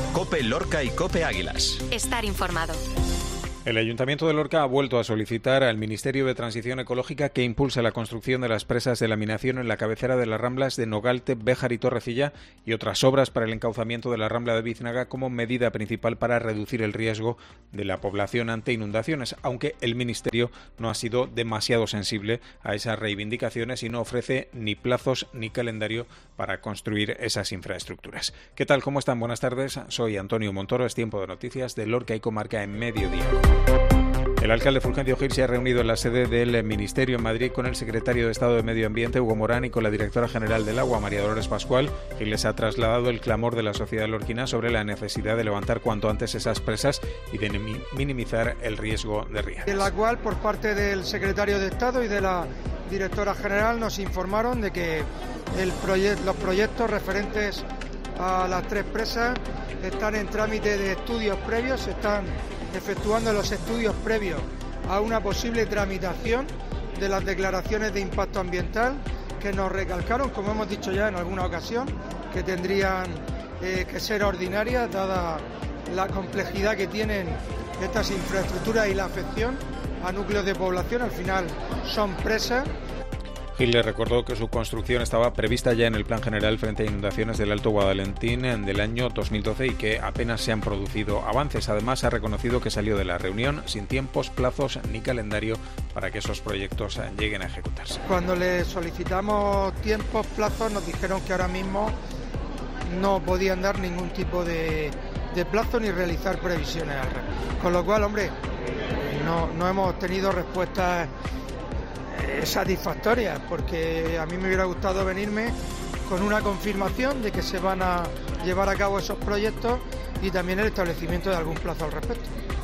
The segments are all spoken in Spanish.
COPE Lorca y COPE Águilas. Estar informado. El Ayuntamiento de Lorca ha vuelto a solicitar al Ministerio de Transición Ecológica que impulse la construcción de las presas de laminación en la cabecera de las ramblas de Nogalte, Béjar y Torrecilla y otras obras para el encauzamiento de la rambla de Biznaga como medida principal para reducir el riesgo de la población ante inundaciones, aunque el Ministerio no ha sido demasiado sensible a esas reivindicaciones y no ofrece ni plazos ni calendario para construir esas infraestructuras. ¿Qué tal? ¿Cómo están? Buenas tardes. Soy Antonio Montoro. Es tiempo de noticias de Lorca y Comarca en Mediodía. El alcalde Fulgencio Gil se ha reunido en la sede del Ministerio en Madrid con el secretario de Estado de Medio Ambiente, Hugo Morán, y con la directora general del Agua, María Dolores Pascual, y les ha trasladado el clamor de la sociedad lorquina sobre la necesidad de levantar cuanto antes esas presas y de minimizar el riesgo de riesgos. En la cual, por parte del secretario de Estado y de la directora general, nos informaron de que los proyectos referentes a las tres presas están en trámite de estudios previos, se están efectuando los estudios previos a una posible tramitación de las declaraciones de impacto ambiental, que nos recalcaron, como hemos dicho ya en alguna ocasión, que tendrían que ser ordinarias, dada la complejidad que tienen estas infraestructuras y la afección a núcleos de población. Al final son presas. Gil le recordó que su construcción estaba prevista ya en el Plan General frente a inundaciones del Alto Guadalentín del año 2012 y que apenas se han producido avances. Además, ha reconocido que salió de la reunión sin tiempos, plazos ni calendario para que esos proyectos lleguen a ejecutarse. Cuando le solicitamos tiempos, plazos, nos dijeron que ahora mismo no podían dar ningún tipo de plazo ni realizar previsiones al respecto. Con lo cual, hombre, no hemos tenido respuestas satisfactorias, porque a mí me hubiera gustado venirme con una confirmación de que se van a llevar a cabo esos proyectos y también el establecimiento de algún plazo al respecto.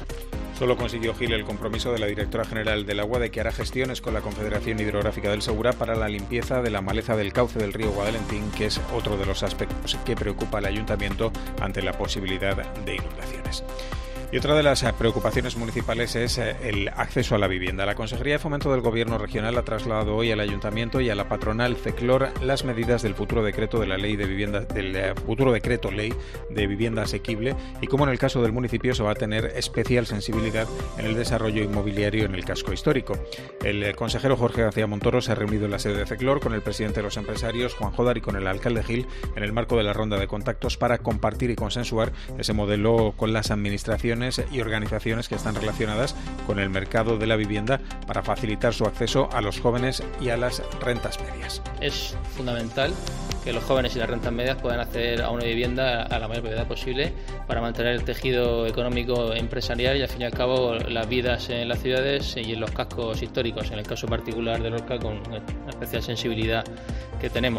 Solo consiguió Gil el compromiso de la directora general del Agua de que hará gestiones con la Confederación Hidrográfica del Segura para la limpieza de la maleza del cauce del río Guadalentín, que es otro de los aspectos que preocupa al ayuntamiento ante la posibilidad de inundaciones. Y otra de las preocupaciones municipales es el acceso a la vivienda. La Consejería de Fomento del Gobierno Regional ha trasladado hoy al Ayuntamiento y a la patronal CECLOR las medidas del futuro decreto de la ley de vivienda, del futuro decreto ley de vivienda asequible, y como en el caso del municipio se va a tener especial sensibilidad en el desarrollo inmobiliario en el casco histórico. El consejero Jorge García Montoro se ha reunido en la sede de CECLOR con el presidente de los empresarios, Juan Jodar, y con el alcalde Gil en el marco de la ronda de contactos para compartir y consensuar ese modelo con las administraciones y organizaciones que están relacionadas con el mercado de la vivienda para facilitar su acceso a los jóvenes y a las rentas medias. Es fundamental que los jóvenes y las rentas medias puedan acceder a una vivienda a la mayor brevedad posible para mantener el tejido económico empresarial y, al fin y al cabo, las vidas en las ciudades y en los cascos históricos, en el caso particular de Lorca, con una especial sensibilidad que tenemos.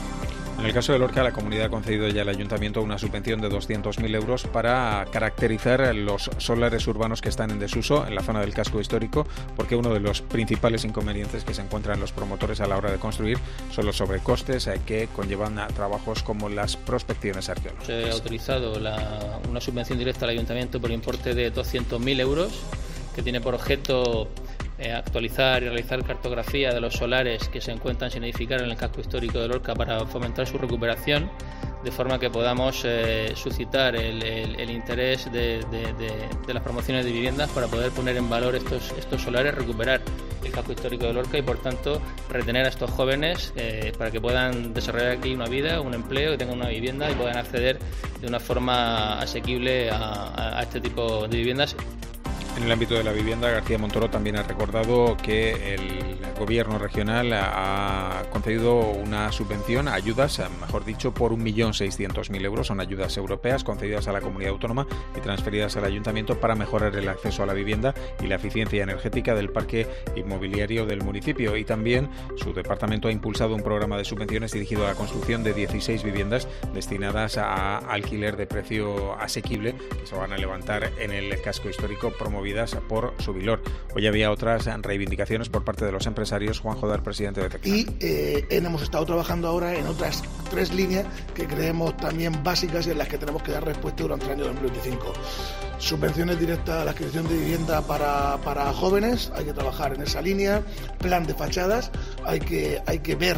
En el caso de Lorca, la comunidad ha concedido ya al Ayuntamiento una subvención de 200.000 euros para caracterizar los solares urbanos que están en desuso en la zona del casco histórico, porque uno de los principales inconvenientes que se encuentran los promotores a la hora de construir son los sobrecostes que conllevan a trabajos como las prospecciones arqueológicas. Se ha autorizado una subvención directa al Ayuntamiento por importe de 200.000 euros, que tiene por objeto actualizar y realizar cartografía de los solares que se encuentran sin edificar en el casco histórico de Lorca para fomentar su recuperación, de forma que podamos suscitar el interés de las promociones de viviendas para poder poner en valor estos solares, recuperar el casco histórico de Lorca y, por tanto, retener a estos jóvenes para que puedan desarrollar aquí una vida, un empleo, que tengan una vivienda y puedan acceder de una forma asequible a este tipo de viviendas. En el ámbito de la vivienda, García Montoro también ha recordado que el Gobierno regional ha concedido una subvención, ayudas, mejor dicho, por 1.600.000 euros. Son ayudas europeas concedidas a la comunidad autónoma y transferidas al Ayuntamiento para mejorar el acceso a la vivienda y la eficiencia energética del parque inmobiliario del municipio. Y también su departamento ha impulsado un programa de subvenciones dirigido a la construcción de 16 viviendas destinadas a alquiler de precio asequible que se van a levantar en el casco histórico, promovidas por Subilor. Hoy había otras reivindicaciones por parte de los empresarios. Juan Jodar, presidente de Tecla. Y hemos estado trabajando ahora en otras 3 líneas que creemos también básicas y en las que tenemos que dar respuesta durante el año 2025. subvenciones directas a la adquisición de vivienda para jóvenes, hay que trabajar en esa línea, plan de fachadas, hay que ver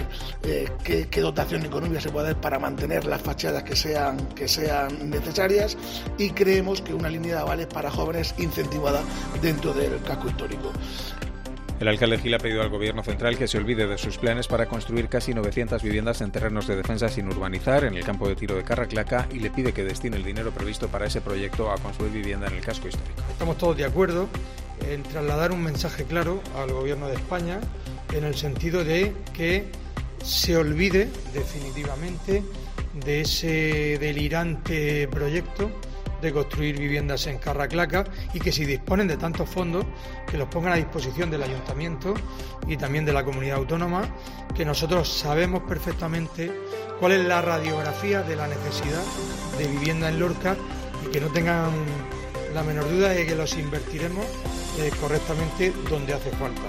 qué dotación económica se puede dar para mantener las fachadas que sean necesarias, y creemos que una línea de avales para jóvenes incentivada dentro del casco histórico. El alcalde Gil ha pedido al Gobierno central que se olvide de sus planes para construir casi 900 viviendas en terrenos de defensa sin urbanizar en el campo de tiro de Carraclaca, y le pide que destine el dinero previsto para ese proyecto a construir vivienda en el casco histórico. Estamos todos de acuerdo en trasladar un mensaje claro al Gobierno de España en el sentido de que se olvide definitivamente de ese delirante proyecto de construir viviendas en Carraclaca, y que si disponen de tantos fondos, que los pongan a disposición del Ayuntamiento y también de la Comunidad Autónoma, que nosotros sabemos perfectamente cuál es la radiografía de la necesidad de vivienda en Lorca, y que no tengan la menor duda de que los invertiremos correctamente donde hace falta.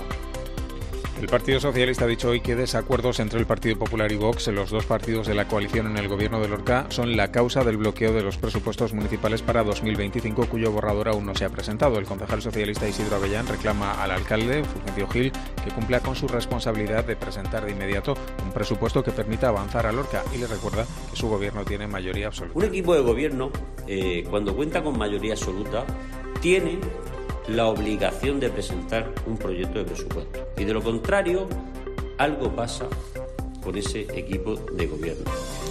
El Partido Socialista ha dicho hoy que desacuerdos entre el Partido Popular y Vox, los dos partidos de la coalición en el gobierno de Lorca, son la causa del bloqueo de los presupuestos municipales para 2025, cuyo borrador aún no se ha presentado. El concejal socialista Isidro Avellán reclama al alcalde, Fulgencio Gil, que cumpla con su responsabilidad de presentar de inmediato un presupuesto que permita avanzar a Lorca, y le recuerda que su gobierno tiene mayoría absoluta. Un equipo de gobierno, cuando cuenta con mayoría absoluta, tiene la obligación de presentar un proyecto de presupuesto, y de lo contrario algo pasa con ese equipo de gobierno.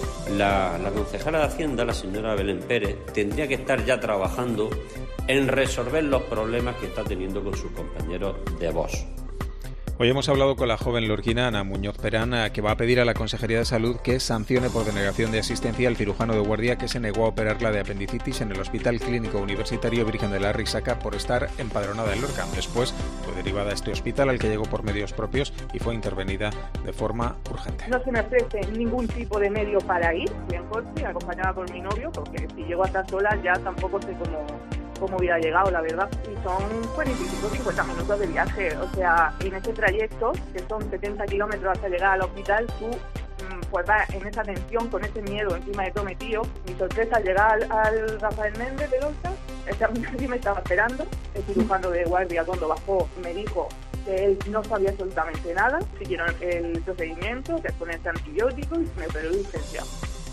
La concejala de Hacienda, la señora Belén Pérez, tendría que estar ya trabajando en resolver los problemas que está teniendo con sus compañeros de Vox. Hoy hemos hablado con la joven lorquina Ana Muñoz Perán, que va a pedir a la Consejería de Salud que sancione por denegación de asistencia al cirujano de guardia que se negó a operarla de apendicitis en el Hospital Clínico Universitario Virgen de la Risaca por estar empadronada en Lorca. Después fue derivada a este hospital, al que llegó por medios propios, y fue intervenida de forma urgente. No se me ofrece ningún tipo de medio para ir, en coche, acompañada por mi novio, porque si llego hasta sola ya tampoco sé cómo hubiera llegado, la verdad. Y son 45-50 minutos de viaje, o sea, en ese trayecto, que son 70 kilómetros hasta llegar al hospital, tú pues vas en esa tensión, con ese miedo encima de todo metido. Mi sorpresa al llegar al Rafael Méndez de Lorca, sí me estaba esperando. El cirujano de guardia, cuando bajó, me dijo que él no sabía absolutamente nada. Siguieron el procedimiento, que es ponerse antibióticos, y me operó de urgencia.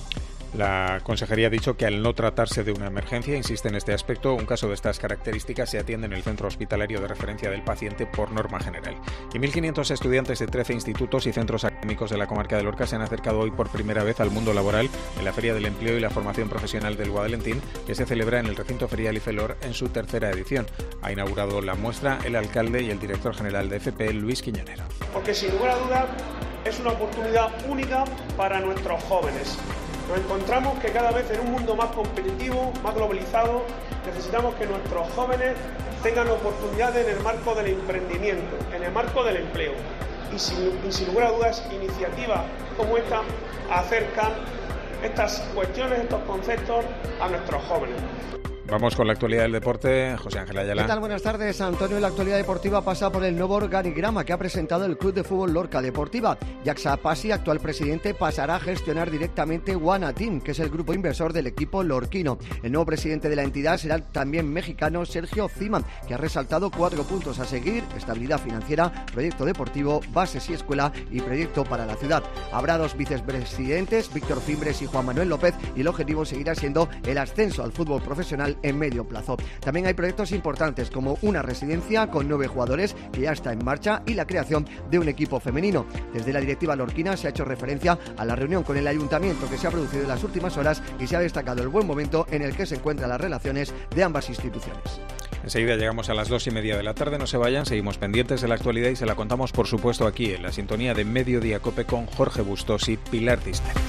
La Consejería ha dicho que al no tratarse de una emergencia, insiste en este aspecto, un caso de estas características se atiende en el centro hospitalario de referencia del paciente por norma general. Y 1.500 estudiantes de 13 institutos y centros académicos de la comarca de Lorca se han acercado hoy por primera vez al mundo laboral en la Feria del Empleo y la Formación Profesional del Guadalentín, que se celebra en el recinto ferial Ifelor en su tercera edición. Ha inaugurado la muestra el alcalde y el director general de FP, Luis Quiñonero. Porque sin lugar a dudas es una oportunidad única para nuestros jóvenes. Nos encontramos que cada vez en un mundo más competitivo, más globalizado, necesitamos que nuestros jóvenes tengan oportunidades en el marco del emprendimiento, en el marco del empleo. Y sin lugar a dudas, iniciativas como esta acercan estas cuestiones, estos conceptos a nuestros jóvenes. Vamos con la actualidad del deporte. José Ángel Ayala. ¿Qué tal? Buenas tardes, Antonio. La actualidad deportiva pasa por el nuevo organigrama que ha presentado el Club de Fútbol Lorca Deportiva. Jaxa Pasi, actual presidente, pasará a gestionar directamente One Team, que es el grupo inversor del equipo lorquino. El nuevo presidente de la entidad será también mexicano Sergio Zima, que ha resaltado 4 puntos a seguir: estabilidad financiera, proyecto deportivo, bases y escuela y proyecto para la ciudad. Habrá 2 vicepresidentes, Víctor Fimbres y Juan Manuel López, y el objetivo seguirá siendo el ascenso al fútbol profesional en medio plazo. También hay proyectos importantes como una residencia con 9 jugadores que ya está en marcha y la creación de un equipo femenino. Desde la directiva lorquina se ha hecho referencia a la reunión con el ayuntamiento que se ha producido en las últimas horas y se ha destacado el buen momento en el que se encuentran las relaciones de ambas instituciones. Enseguida llegamos a las 2:30 de la tarde, no se vayan, seguimos pendientes de la actualidad y se la contamos por supuesto aquí en la sintonía de Mediodía Cope con Jorge Bustos y Pilar Tisler.